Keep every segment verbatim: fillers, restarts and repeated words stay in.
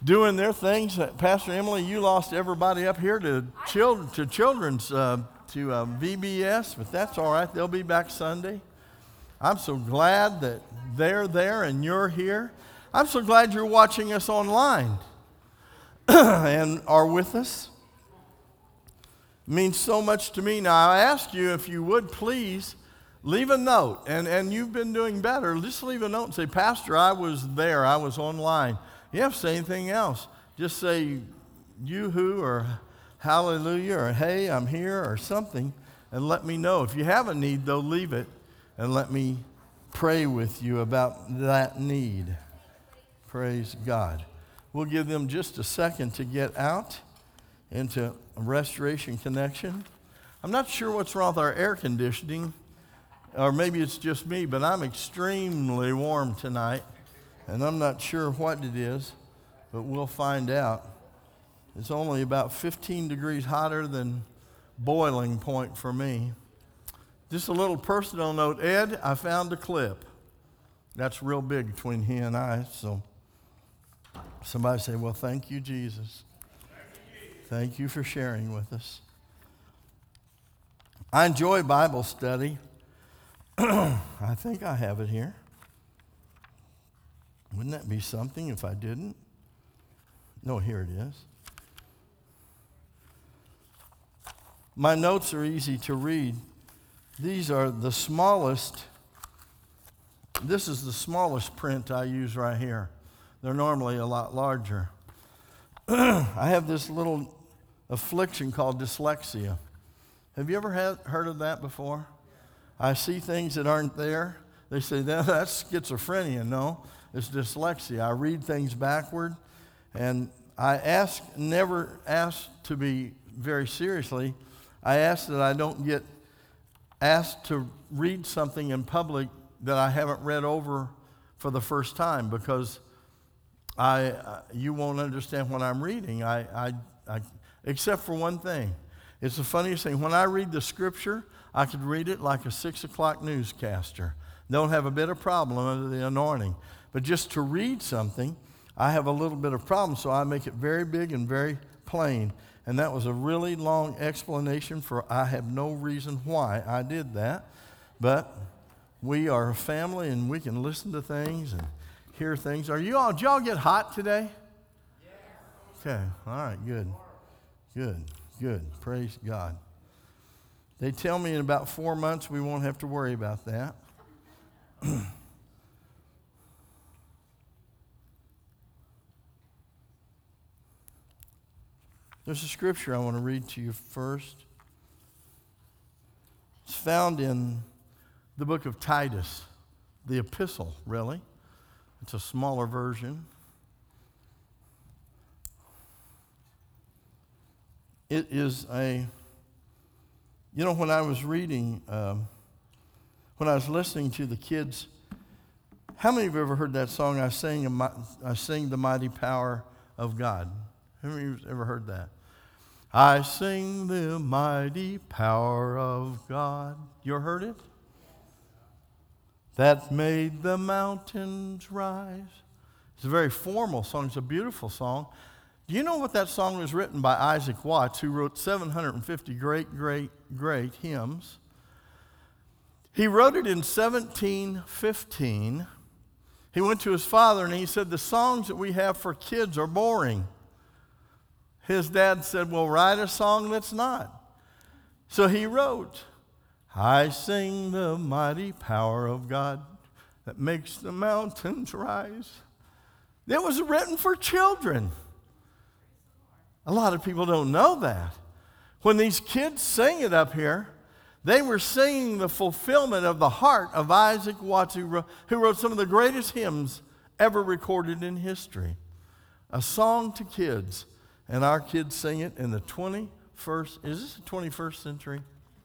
doing their things. Pastor Emily, you lost everybody up here to children, to children's, uh, to uh, V B S, but that's all right. They'll be back Sunday. I'm so glad that they're there and you're here. I'm so glad you're watching us online and are with us. It means so much to me. Now, I ask you if you would please leave a note, and, and you've been doing better. Just leave a note and say, Pastor, I was there. I was online. You have to say anything else. Just say yoo-hoo or hallelujah or hey, I'm here or something, and let me know. If you have a need, though, leave it and let me pray with you about that need. Praise God. We'll give them just a second to get out into Restoration Connection. I'm not sure what's wrong with our air conditioning, or maybe it's just me, but I'm extremely warm tonight, and I'm not sure what it is, but we'll find out. It's only about fifteen degrees hotter than boiling point for me. Just a little personal note, Ed, I found a clip. That's real big between he and I, so somebody say, well, thank you, Jesus. Thank you for sharing with us. I enjoy Bible study. I think I have it here. Wouldn't that be something if I didn't? No, here it is. My notes are easy to read. These are the smallest. This is the smallest print I use right here. They're normally a lot larger. I have this little affliction called dyslexia. Have you ever had, heard of that before? I see things that aren't there. They say, that, that's schizophrenia. No, it's dyslexia. I read things backward, and I ask, never ask to be very seriously. I ask that I don't get asked to read something in public that I haven't read over for the first time, because I, uh, you won't understand what I'm reading. I, I, I, except for one thing. It's the funniest thing. When I read the scripture, I could read it like a six o'clock newscaster. Don't have a bit of problem under the anointing. But just to read something, I have a little bit of problem, so I make it very big and very plain. And that was a really long explanation for I have no reason why I did that. But we are a family, and we can listen to things and hear things. Are you all, did y'all get hot today? Okay, all right, good. Good, good. Praise God. They tell me in about four months we won't have to worry about that. There's a scripture I want to read to you first. It's found in the book of Titus, the epistle, really. It's a smaller version. It is a, you know, when I was reading, um, when I was listening to the kids, how many of you have ever heard that song, I sing, a, I sing the mighty power of God? How many of you have ever heard that? I sing the mighty power of God. You ever heard it? That made the mountains rise. It's a very formal song. It's a beautiful song. Do you know what that song was written by Isaac Watts, who wrote seven hundred fifty great, great, great hymns? He wrote it in seventeen fifteen. He went to his father and he said, the songs that we have for kids are boring. His dad said, well, write a song that's not. So he wrote, I sing the mighty power of God that makes the mountains rise. It was written for children. A lot of people don't know that. When these kids sing it up here, they were singing the fulfillment of the heart of Isaac Watts, who wrote, who wrote some of the greatest hymns ever recorded in history. A song to kids. And our kids sing it in the twenty-first, is this the twenty-first century?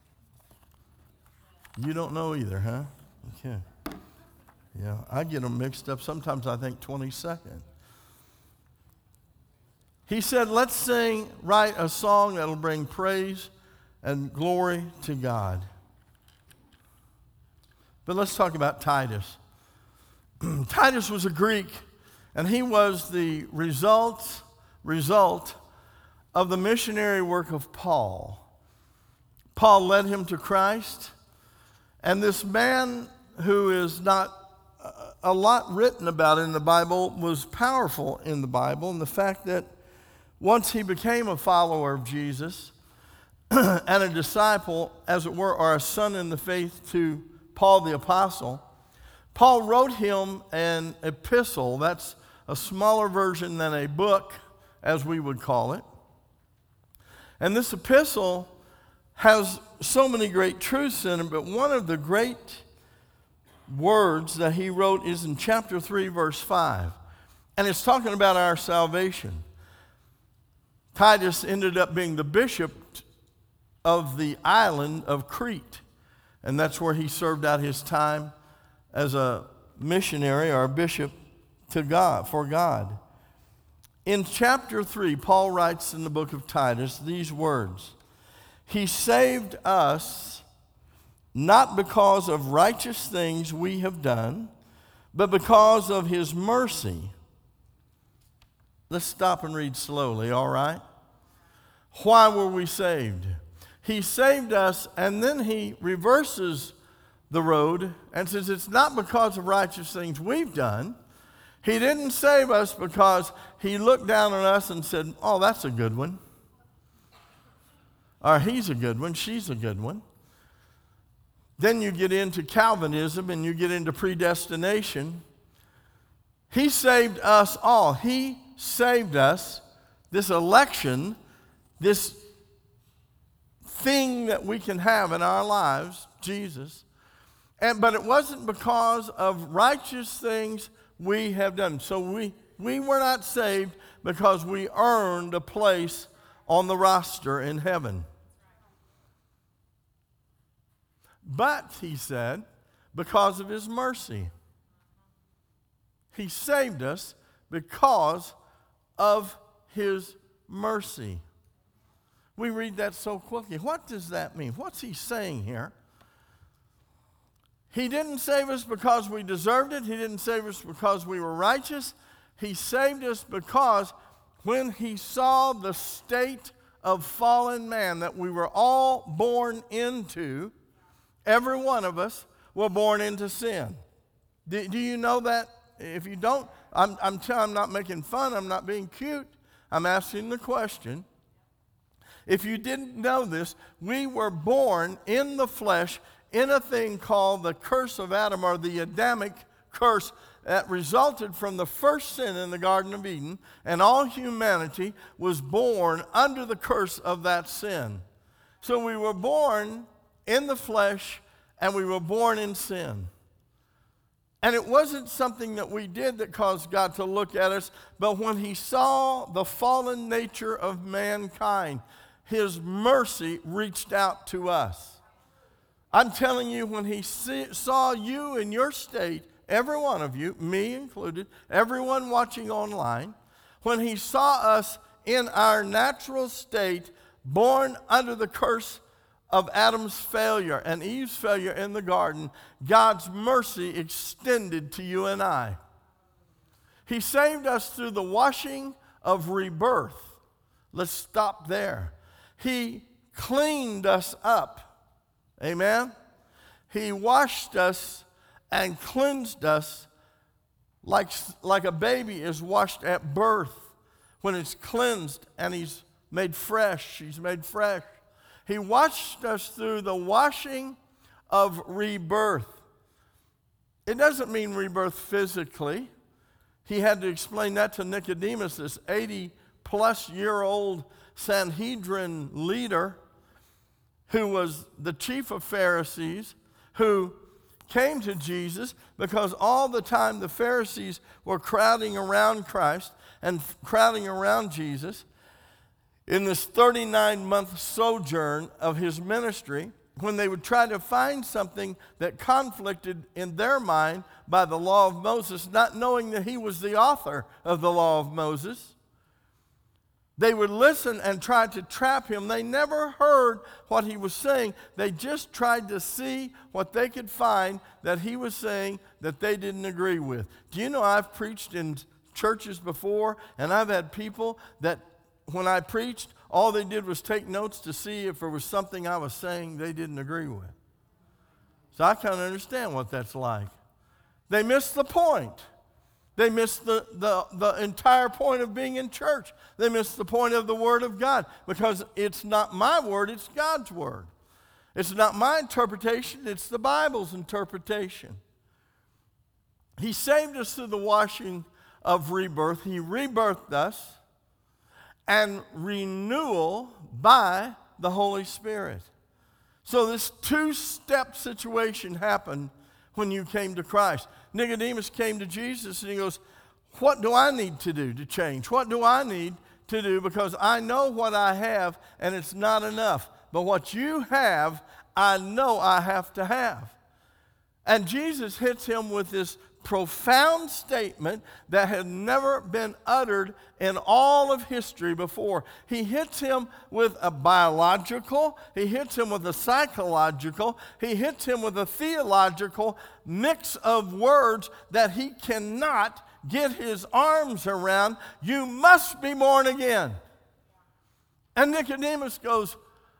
You don't know either, huh? Okay. Yeah, I get them mixed up. Sometimes I think twenty-second. He said, let's sing, write a song that'll bring praise and glory to God. But let's talk about Titus. Titus was a Greek, And he was the result, result of the missionary work of Paul. Paul led him to Christ, and this man who is not a lot written about in the Bible was powerful in the Bible, and the fact that once he became a follower of Jesus and a disciple, as it were, or a son in the faith to Paul the Apostle, Paul wrote him an epistle. That's a smaller version than a book, as we would call it. And this epistle has so many great truths in it, but one of the great words that he wrote is in chapter three, verse five. And it's talking about our salvation. Titus ended up being the bishop of the island of Crete, and that's where he served out his time as a missionary or a bishop to God, for God. In chapter three, Paul writes in the book of Titus these words: He saved us not because of righteous things we have done, but because of his mercy. Let's stop and read slowly, all right? Why were we saved? He saved us, and then he reverses the road and says it's not because of righteous things we've done. He didn't save us because he looked down on us and said, oh, that's a good one. Or he's a good one, she's a good one. Then you get into Calvinism and you get into predestination. He saved us all. He saved us, this election, this thing that we can have in our lives, Jesus. And, but it wasn't because of righteous things we have done. So we, we were not saved because we earned a place on the roster in heaven. But, he said, because of his mercy. He saved us because of his mercy. We read that so quickly. What does that mean? What's he saying here? He didn't save us because we deserved it. He didn't save us because we were righteous. He saved us because when he saw the state of fallen man that we were all born into, every one of us were born into sin. Do, do you know that? If you don't, I'm, I'm, t- I'm not making fun. I'm not being cute. I'm asking the question. If you didn't know this, we were born in the flesh in a thing called the curse of Adam, or the Adamic curse that resulted from the first sin in the Garden of Eden, and all humanity was born under the curse of that sin. So we were born in the flesh, and we were born in sin. And it wasn't something that we did that caused God to look at us, but when he saw the fallen nature of mankind, his mercy reached out to us. I'm telling you, when he see, saw you in your state, every one of you, me included, everyone watching online, when he saw us in our natural state, born under the curse of Adam's failure and Eve's failure in the garden, God's mercy extended to you and I. He saved us through the washing of rebirth. Let's stop there. He cleaned us up. Amen? He washed us and cleansed us like, like a baby is washed at birth when it's cleansed and he's made fresh. He's made fresh. He washed us through the washing of rebirth. It doesn't mean rebirth physically. He had to explain that to Nicodemus, this eighty-plus-year-old Sanhedrin leader who was the chief of Pharisees, who came to Jesus because all the time the Pharisees were crowding around Christ and crowding around Jesus in this thirty-nine month sojourn of his ministry, when they would try to find something that conflicted in their mind by the law of Moses, not knowing that he was the author of the law of Moses. They would listen and try to trap him. They never heard what he was saying. They just tried to see what they could find that he was saying that they didn't agree with. Do you know I've preached in churches before, and I've had people that when I preached, all they did was take notes to see if there was something I was saying they didn't agree with. So I kind of understand what that's like. They missed the point. They missed the, the, the entire point of being in church. They missed the point of the Word of God, because it's not my word, it's God's word. It's not my interpretation, it's the Bible's interpretation. He saved us through the washing of rebirth. He rebirthed us, and renewal by the Holy Spirit. So this two-step situation happened when you came to Christ. Nicodemus came to Jesus and he goes, what do I need to do to change? What do I need to do? Because I know what I have and it's not enough. But what you have, I know I have to have. And Jesus hits him with this profound statement that had never been uttered in all of history before. He hits him with a biological, he hits him with a psychological, he hits him with a theological mix of words that he cannot get his arms around. You must be born again. And Nicodemus goes,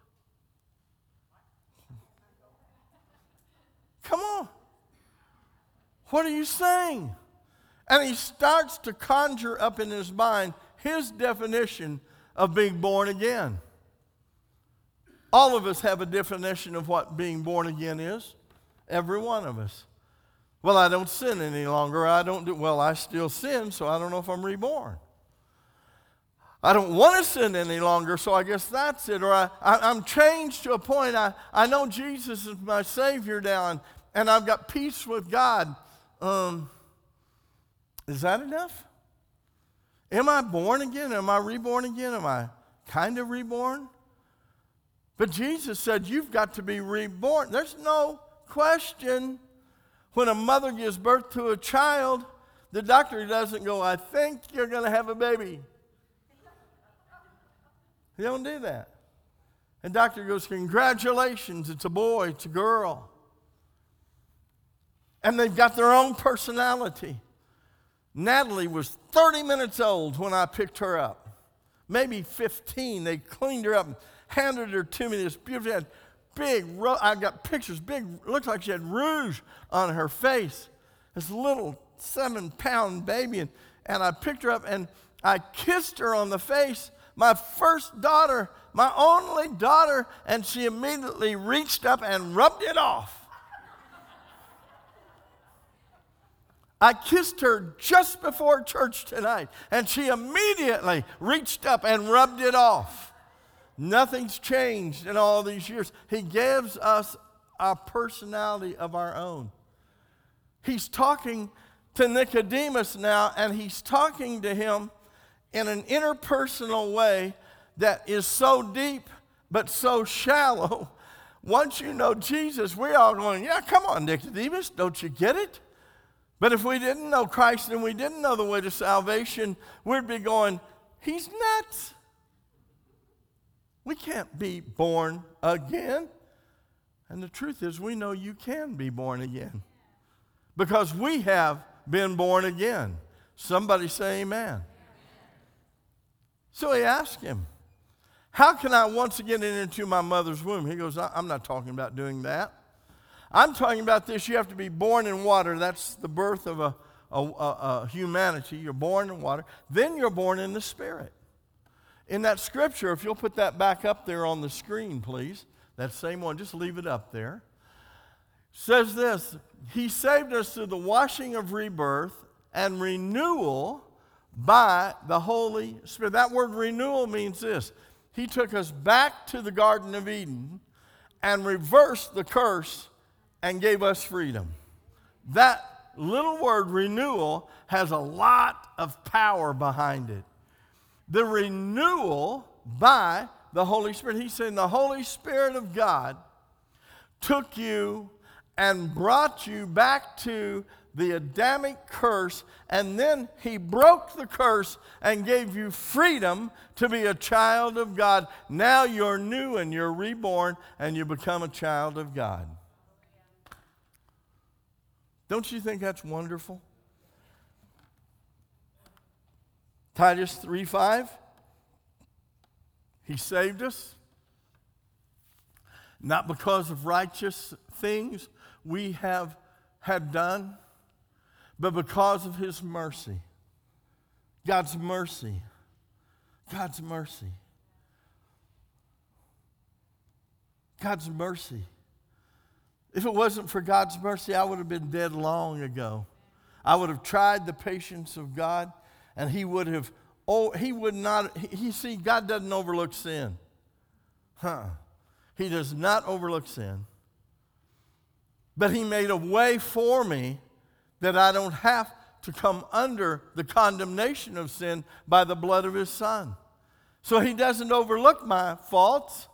come on. What are you saying? And he starts to conjure up in his mind his definition of being born again. All of us have a definition of what being born again is. Every one of us. Well, I don't sin any longer. I don't do, well, I still sin, so I don't know if I'm reborn. I don't want to sin any longer, so I guess that's it. Or I, I, I'm changed to a point. I, I know Jesus is my Savior now, and, and I've got peace with God. Um, is that enough? Am I born again? Am I reborn again? Am I kind of reborn? But Jesus said, you've got to be reborn. There's no question. When a mother gives birth to a child, the doctor doesn't go, I think you're going to have a baby. They don't do that. And doctor goes, congratulations, it's a boy, it's a girl. And they've got their own personality. Natalie was thirty minutes old when I picked her up. Maybe fifteen. They cleaned her up and handed her to me. This beautiful, had big, I got pictures, big, looked like she had rouge on her face. This little seven-pound baby. And, and I picked her up and I kissed her on the face. My first daughter, my only daughter, and she immediately reached up and rubbed it off. I kissed her just before church tonight, and she immediately reached up and rubbed it off. Nothing's changed in all these years. He gives us a personality of our own. He's talking to Nicodemus now, and he's talking to him in an interpersonal way that is so deep but so shallow. Once you know Jesus, we're all going, yeah, come on, Nicodemus, don't you get it? But if we didn't know Christ and we didn't know the way to salvation, we'd be going, he's nuts. We can't be born again. And the truth is, we know you can be born again. Because we have been born again. Somebody say amen. So he asked him, how can I once again enter into my mother's womb? He goes, I'm not talking about doing that. I'm talking about this. You have to be born in water. That's the birth of a, a, a, a humanity. You're born in water. Then you're born in the Spirit. In that scripture, if you'll put that back up there on the screen, please. That same one, just leave it up there. Says this, he saved us through the washing of rebirth and renewal by the Holy Spirit. That word renewal means this. He took us back to the Garden of Eden and reversed the curse and gave us freedom. That little word renewal has a lot of power behind it. The renewal by the Holy Spirit. He's saying the Holy Spirit of God took you and brought you back to the Adamic curse, and then he broke the curse and gave you freedom to be a child of God. Now you're new and you're reborn and you become a child of God. Don't you think that's wonderful? Titus three five. He saved us, not because of righteous things we have had done, but because of his mercy. God's mercy. God's mercy. God's mercy. If it wasn't for God's mercy, I would have been dead long ago. I would have tried the patience of God, and he would have, oh, he would not, he, he see, God doesn't overlook sin. Huh. He does not overlook sin. But he made a way for me that I don't have to come under the condemnation of sin by the blood of his Son. So he doesn't overlook my faults.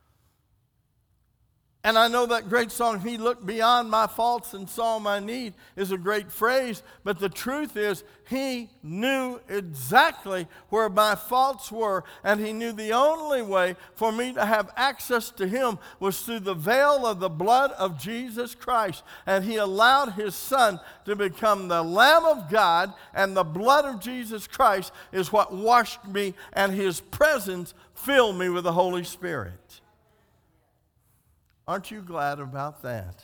And I know that great song, "He looked beyond my faults and saw my need," is a great phrase. But the truth is, he knew exactly where my faults were. And he knew the only way for me to have access to him was through the veil of the blood of Jesus Christ. And he allowed his Son to become the Lamb of God. And the blood of Jesus Christ is what washed me. And his presence filled me with the Holy Spirit. Aren't you glad about that?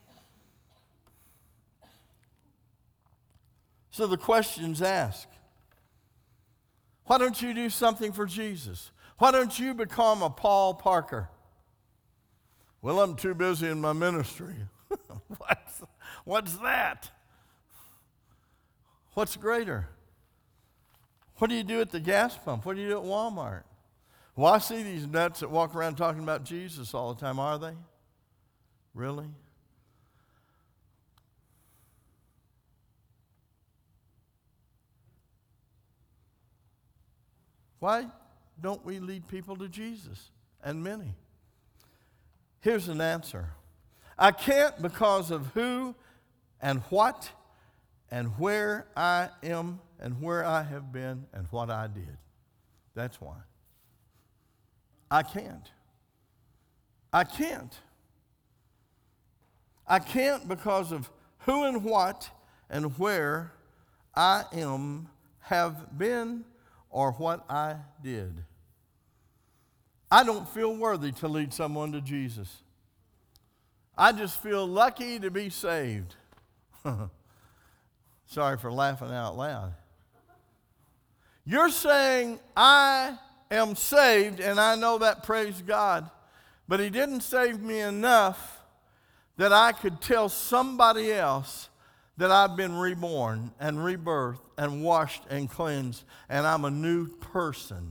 So the question's asked. Why don't you do something for Jesus? Why don't you become a Paul Parker? Well, I'm too busy in my ministry. what's, what's that? What's greater? What do you do at the gas pump? What do you do at Walmart? Well, I see these nuts that walk around talking about Jesus all the time. Are they? Really? Why don't we lead people to Jesus? And many. Here's an answer. I can't because of who and what and where I am and where I have been and what I did. That's why. I can't. I can't. I can't because of who and what and where I am, have been, or what I did. I don't feel worthy to lead someone to Jesus. I just feel lucky to be saved. Sorry for laughing out loud. You're saying, I am saved, and I know that, praise God. But he didn't save me enough that I could tell somebody else that I've been reborn and rebirthed and washed and cleansed, and I'm a new person.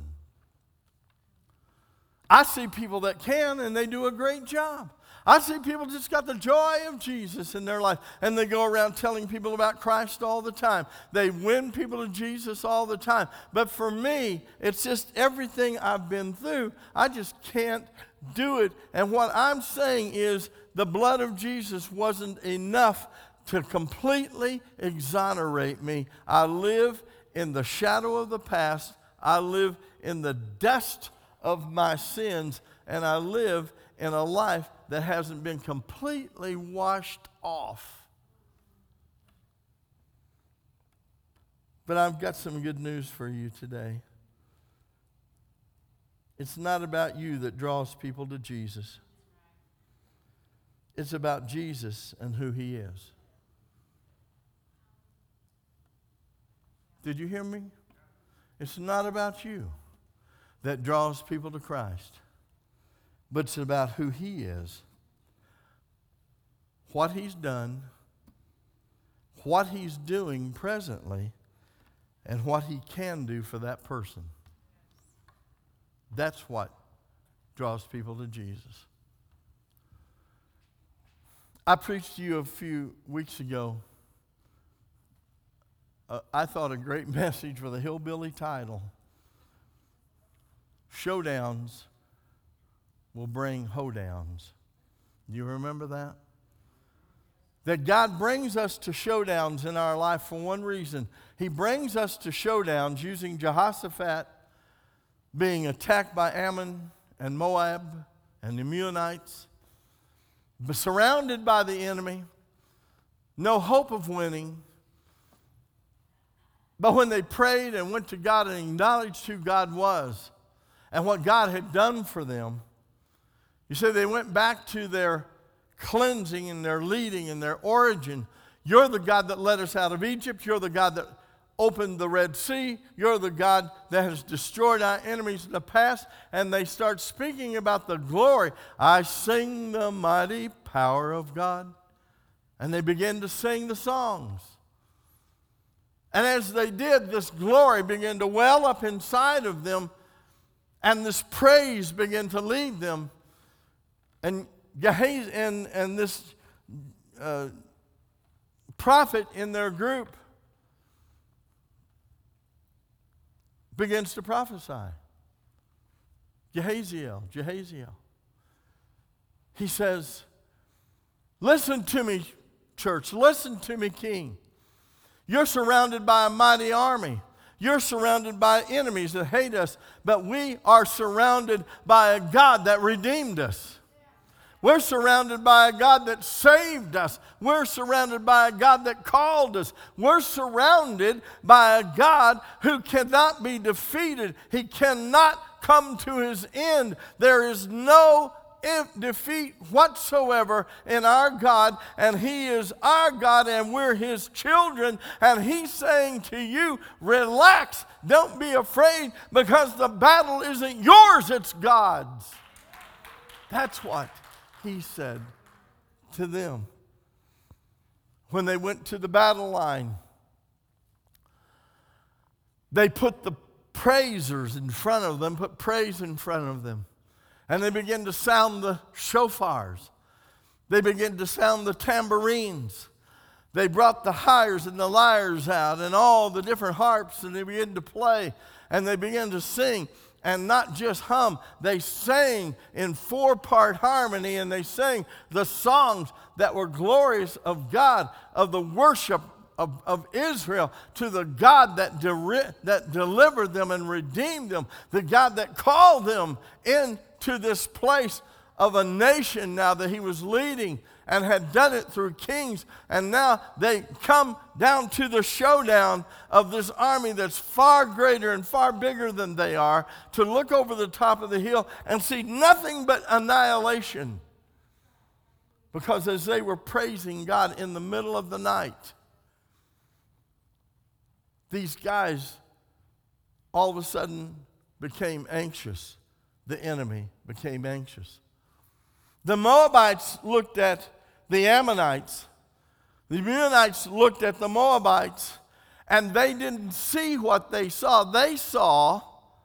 I see people that can, and they do a great job. I see people just got the joy of Jesus in their life, and they go around telling people about Christ all the time. They win people to Jesus all the time. But for me, it's just everything I've been through. I just can't do it. And what I'm saying is the blood of Jesus wasn't enough to completely exonerate me. I live in the shadow of the past. I live in the dust of my sins, and I live in a life that hasn't been completely washed off. But I've got some good news for you today. It's not about you that draws people to Jesus. It's about Jesus and who he is. Did you hear me? It's not about you that draws people to Christ, but it's about who he is, what he's done, what he's doing presently, and what he can do for that person. That's what draws people to Jesus. I preached to you a few weeks ago, uh, I thought a great message with a hillbilly title. Showdowns will bring hoedowns. Do you remember that? That God brings us to showdowns in our life for one reason. He brings us to showdowns using Jehoshaphat being attacked by Ammon and Moab and the Ammonites, but surrounded by the enemy, no hope of winning. But when they prayed and went to God and acknowledged who God was and what God had done for them, you see, they went back to their cleansing and their leading and their origin. You're the God that led us out of Egypt. You're the God that opened the Red Sea. You're the God that has destroyed our enemies in the past. And they start speaking about the glory. I sing the mighty power of God. And they begin to sing the songs. And as they did, this glory began to well up inside of them, and this praise began to lead them. And Gehazi and, and this uh, prophet in their group begins to prophesy. Jehaziel, Jehaziel. He says, listen to me, church. Listen to me, king. You're surrounded by a mighty army. You're surrounded by enemies that hate us, but we are surrounded by a God that redeemed us. We're surrounded by a God that saved us. We're surrounded by a God that called us. We're surrounded by a God who cannot be defeated. He cannot come to his end. There is no defeat whatsoever in our God, and he is our God, and we're his children. And he's saying to you, relax, don't be afraid, because the battle isn't yours, it's God's. That's what he said to them when they went to the battle line. They put the praisers in front of them, put praise in front of them. And they begin to sound the shofars. They begin to sound the tambourines. They brought the hires and the lyres out and all the different harps, and they began to play. And they began to sing, and not just hum. They sang in four-part harmony, and they sang the songs that were glorious of God, of the worship Of, of Israel, to the God that, de- that delivered them and redeemed them, the God that called them into this place of a nation now that he was leading and had done it through kings. And now they come down to the showdown of this army that's far greater and far bigger than they are, to look over the top of the hill and see nothing but annihilation. Because as they were praising God in the middle of the night, these guys all of a sudden became anxious. The enemy became anxious. The Moabites looked at the Ammonites. The Ammonites looked at the Moabites, and they didn't see what they saw. They saw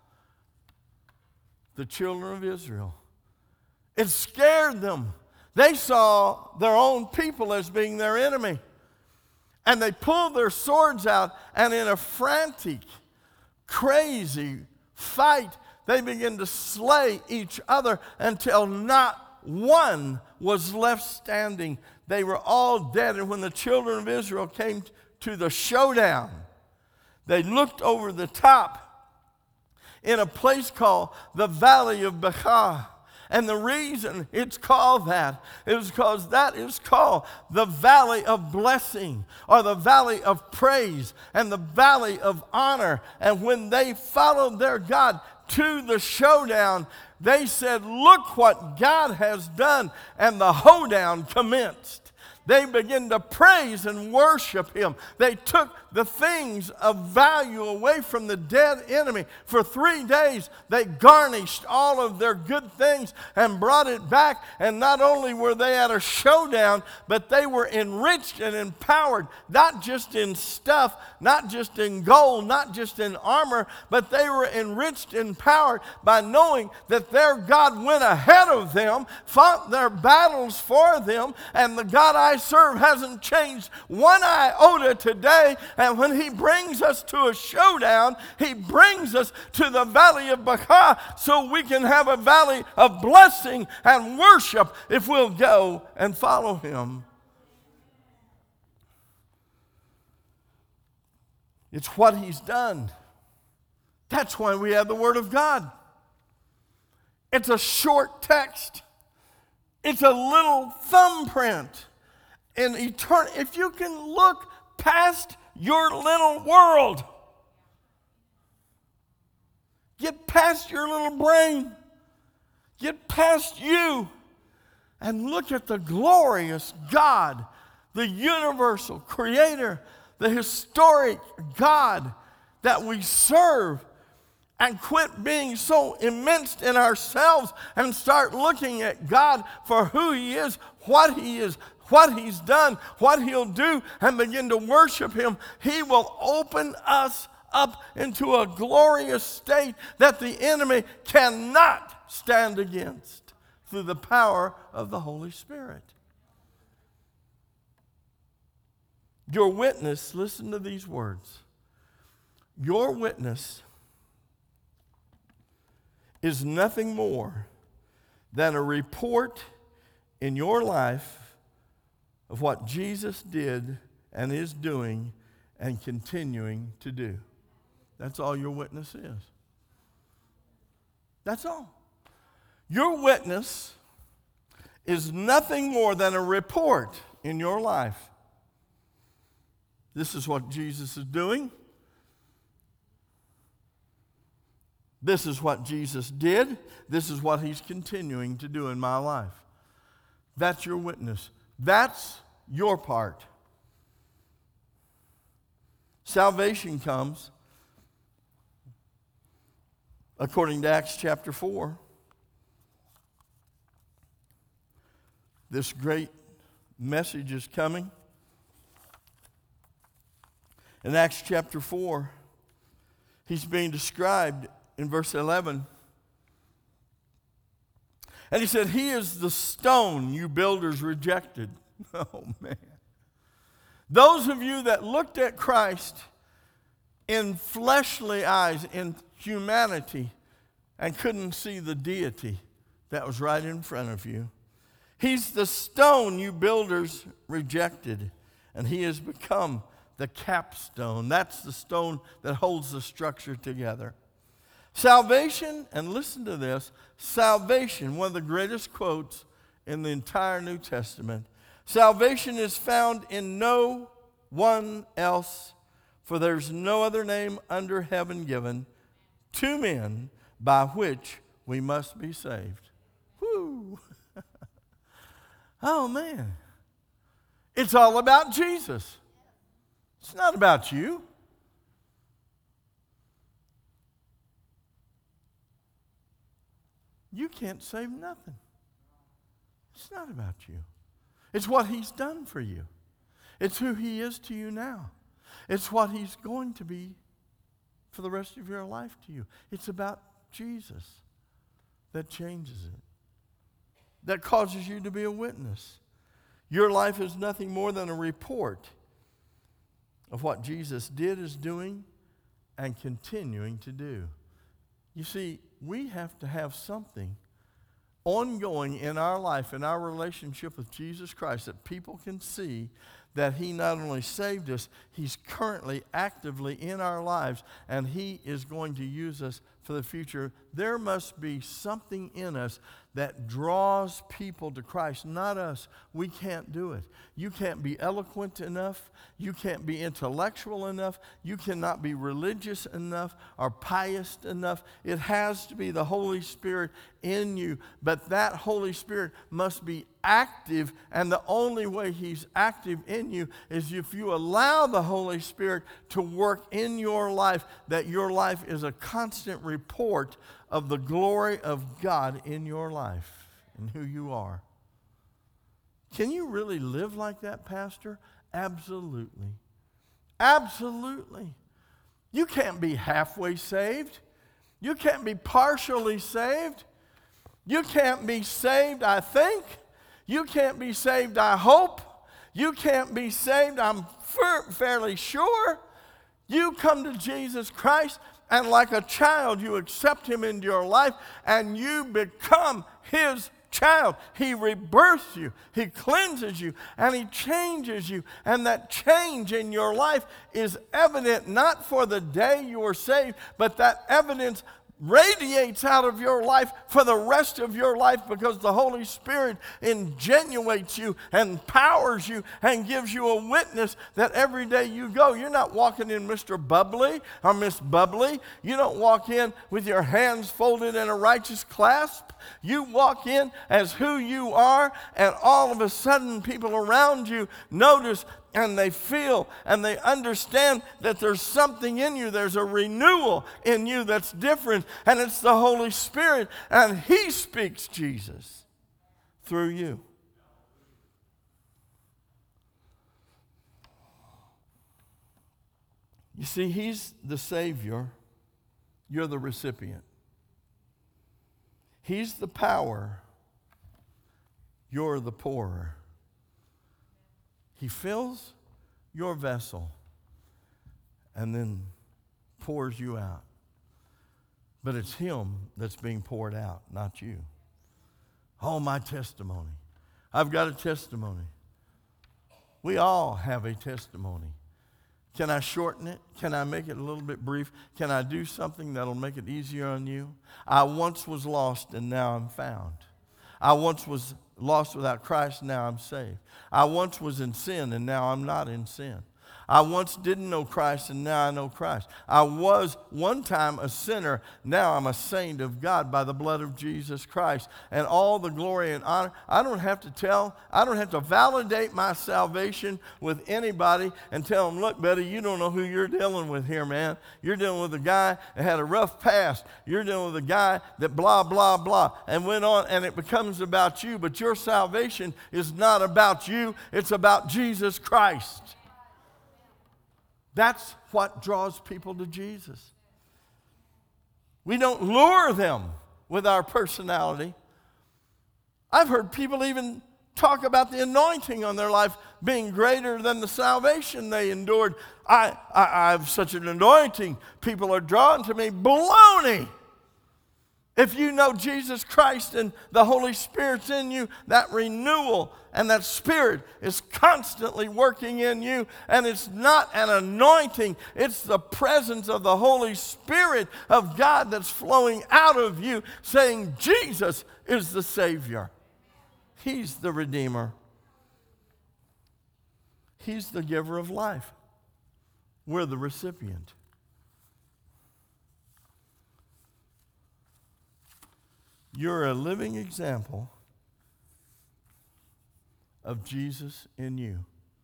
the children of Israel. It scared them. They saw their own people as being their enemy. And they pulled their swords out, and in a frantic, crazy fight, they began to slay each other until not one was left standing. They were all dead. And when the children of Israel came to the showdown, they looked over the top in a place called the Valley of Baca. And the reason it's called that is because that is called the valley of blessing, or the valley of praise, and the valley of honor. And when they followed their God to the showdown, they said, look what God has done. And the hoedown commenced. They began to praise and worship him. They took the things of value away from the dead enemy. For three days, they garnished all of their good things and brought it back. And not only were they at a showdown, but they were enriched and empowered, not just in stuff, not just in gold, not just in armor, but they were enriched and empowered by knowing that their God went ahead of them, fought their battles for them, and the God I serve hasn't changed one iota today. And when he brings us to a showdown, he brings us to the valley of Baca, so we can have a valley of blessing and worship if we'll go and follow him. It's what he's done. That's why we have the Word of God. It's a short text. It's a little thumbprint. In eternity, if you can look past your little world Get past your little brain. Get past you and look at the glorious God, the universal creator, the historic God that we serve, and quit being so immersed in ourselves and start looking at God for who he is, what he is, what he's done, what he'll do, and begin to worship him. He will open us up into a glorious state that the enemy cannot stand against through the power of the Holy Spirit. Your witness, listen to these words. Your witness is nothing more than a report in your life of what Jesus did and is doing and continuing to do. That's all your witness is. That's all. Your witness is nothing more than a report in your life. This is what Jesus is doing. This is what Jesus did. This is what he's continuing to do in my life. That's your witness. That's your part. Salvation comes, according to Acts chapter four. This great message is coming. In Acts chapter four, he's being described in verse eleven. And he said, he is the stone you builders rejected. Oh, man. Those of you that looked at Christ in fleshly eyes, in humanity, and couldn't see the deity that was right in front of you. He's the stone you builders rejected, and he has become the capstone. That's the stone that holds the structure together. Salvation, and listen to this, salvation, one of the greatest quotes in the entire New Testament. Salvation is found in no one else, for there's no other name under heaven given to men by which we must be saved. Woo! Oh, man. It's all about Jesus. It's not about you. You can't save nothing. It's not about you. It's what he's done for you. It's who he is to you now. It's what he's going to be for the rest of your life to you. It's about Jesus that changes it, that causes you to be a witness. Your life is nothing more than a report of what Jesus did, is doing, and continuing to do. You see, we have to have something ongoing in our life, in our relationship with Jesus Christ, that people can see that he not only saved us, he's currently actively in our lives, and he is going to use us for the future. There must be something in us that draws people to Christ, not us. We can't do it. You can't be eloquent enough. You can't be intellectual enough. You cannot be religious enough or pious enough. It has to be the Holy Spirit in you. But that Holy Spirit must be active, and the only way he's active in you is if you allow the Holy Spirit to work in your life, that your life is a constant report of the glory of God in your life and who you are. Can you really live like that, Pastor? Absolutely. Absolutely. You can't be halfway saved. You can't be partially saved. You can't be saved, I think. You can't be saved, I hope. You can't be saved, I'm fairly sure. You come to Jesus Christ, and like a child, you accept him into your life, and you become his child. He rebirths you, he cleanses you, and he changes you. And that change in your life is evident not for the day you were saved, but that evidence radiates out of your life for the rest of your life, because the Holy Spirit ingenuates you and empowers you and gives you a witness that every day you go. You're not walking in Mister Bubbly or Miss Bubbly. You don't walk in with your hands folded in a righteous clasp. You walk in as who you are, and all of a sudden people around you notice and they feel and they understand that there's something in you. There's a renewal in you that's different, and it's the Holy Spirit, and He speaks Jesus through you. You see, He's the Savior. You're the recipient. He's the power. You're the pourer. He fills your vessel and then pours you out. But it's Him that's being poured out, not you. Oh, my testimony. I've got a testimony. We all have a testimony. Can I shorten it? Can I make it a little bit brief? Can I do something that'll make it easier on you? I once was lost, and now I'm found. I once was lost without Christ, now I'm saved. I once was in sin, and now I'm not in sin. I once didn't know Christ, and now I know Christ. I was one time a sinner, now I'm a saint of God by the blood of Jesus Christ. And all the glory and honor, I don't have to tell, I don't have to validate my salvation with anybody and tell them, look, buddy, you don't know who you're dealing with here, man. You're dealing with a guy that had a rough past. You're dealing with a guy that blah, blah, blah, and went on, and it becomes about you. But your salvation is not about you. It's about Jesus Christ. That's what draws people to Jesus. We don't lure them with our personality. I've heard people even talk about the anointing on their life being greater than the salvation they endured. I, I, I have such an anointing. People are drawn to me. Baloney! If you know Jesus Christ and the Holy Spirit's in you, that renewal and that Spirit is constantly working in you, and it's not an anointing, it's the presence of the Holy Spirit of God that's flowing out of you, saying Jesus is the Savior. He's the Redeemer. He's the giver of life. We're the recipient. You're a living example of Jesus in you.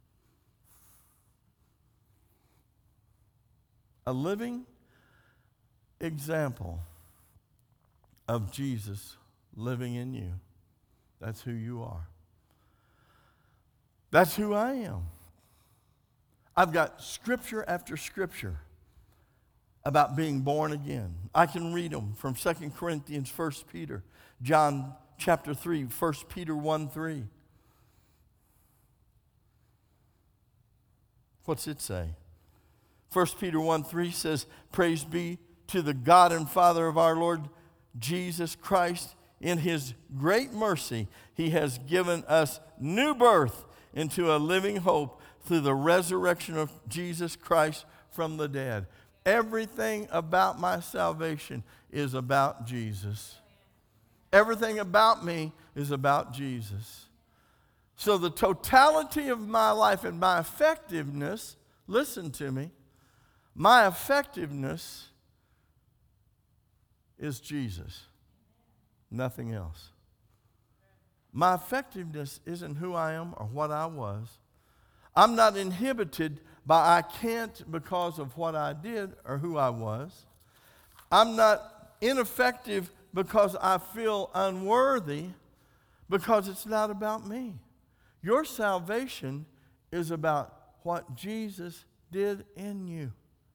A living example of Jesus living in you. That's who you are. That's who I am. I've got scripture after scripture about being born again. I can read them from Second Corinthians, First Peter, John chapter three, First Peter one three. What's it say? First Peter one three says, praise be to the God and Father of our Lord Jesus Christ. In His great mercy, He has given us new birth into a living hope through the resurrection of Jesus Christ from the dead. Everything about my salvation is about Jesus. Everything about me is about Jesus. So the totality of my life and my effectiveness, listen to me, my effectiveness is Jesus, nothing else. My effectiveness isn't who I am or what I was. I'm not inhibited by I can't because of what I did or who I was. I'm not ineffective because I feel unworthy, because it's not about me. Your salvation is about what Jesus did in you.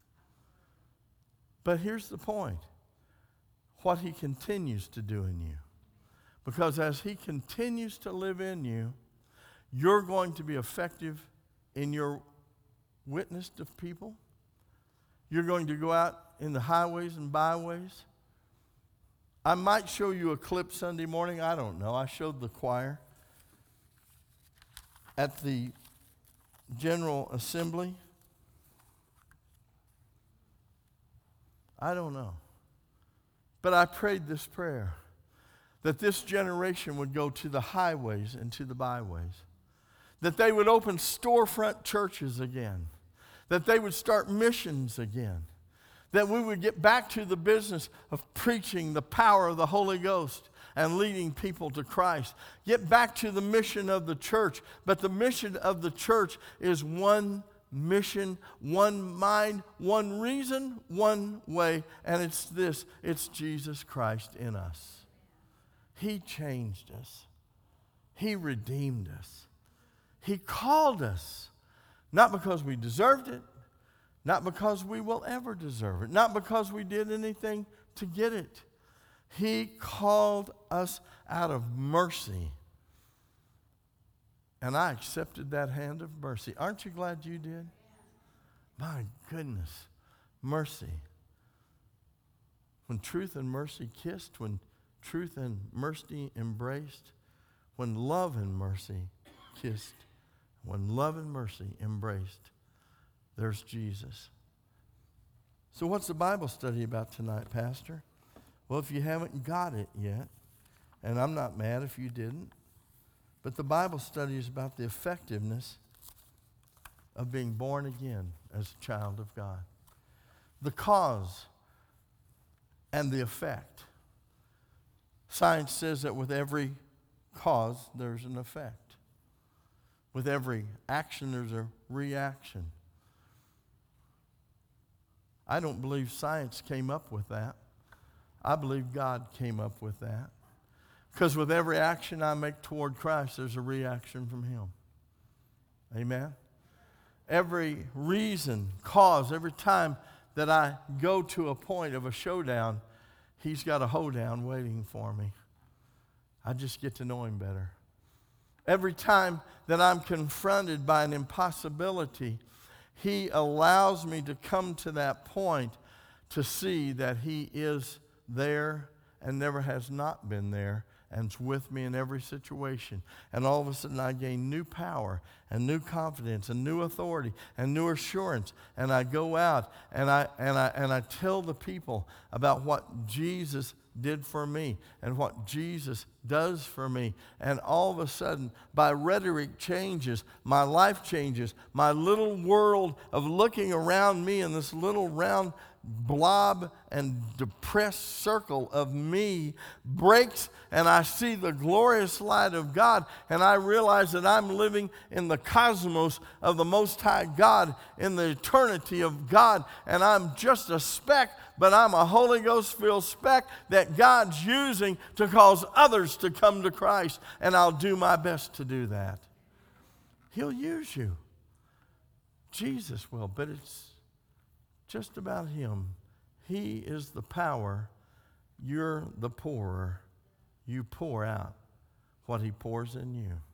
But here's the point, what He continues to do in you. Because as He continues to live in you, you're going to be effective in your witness to people. You're going to go out in the highways and byways. I might show you a clip Sunday morning. I don't know. I showed the choir at the General Assembly. I don't know. But I prayed this prayer, that this generation would go to the highways and to the byways, that they would open storefront churches again, that they would start missions again, that we would get back to the business of preaching the power of the Holy Ghost and leading people to Christ. Get back to the mission of the church. But the mission of the church is one mission, one mind, one reason, one way, and it's this. It's Jesus Christ in us. He changed us. He redeemed us. He called us, not because we deserved it, not because we will ever deserve it, not because we did anything to get it. He called us out of mercy. And I accepted that hand of mercy. Aren't you glad you did? My goodness, mercy. When truth and mercy kissed, when truth and mercy embraced, when love and mercy kissed, when love and mercy embraced, there's Jesus. So what's the Bible study about tonight, Pastor? Well, if you haven't got it yet, and I'm not mad if you didn't, but the Bible study is about the effectiveness of being born again as a child of God. The cause and the effect. Science says that with every cause, there's an effect. With every action, there's a reaction. I don't believe science came up with that. I believe God came up with that. Because with every action I make toward Christ, there's a reaction from Him. Amen? Every reason, cause, every time that I go to a point of a showdown, He's got a hoedown waiting for me. I just get to know Him better. Every time that I'm confronted by an impossibility, He allows me to come to that point to see that He is there and never has not been there and is with me in every situation. And all of a sudden I gain new power and new confidence and new authority and new assurance. And I go out and I and I and I tell the people about what Jesus did for me and what Jesus does for me. And all of a sudden, my rhetoric changes, my life changes, my little world of looking around me in this little round blob and depressed circle of me breaks, and I see the glorious light of God, and I realize that I'm living in the cosmos of the Most High God, in the eternity of God, and I'm just a speck, but I'm a Holy Ghost-filled speck that God's using to cause others to come to Christ, and I'll do my best to do that. He'll use you. Jesus will, but it's just about Him. He is the power. You're the pourer. You pour out what He pours in you.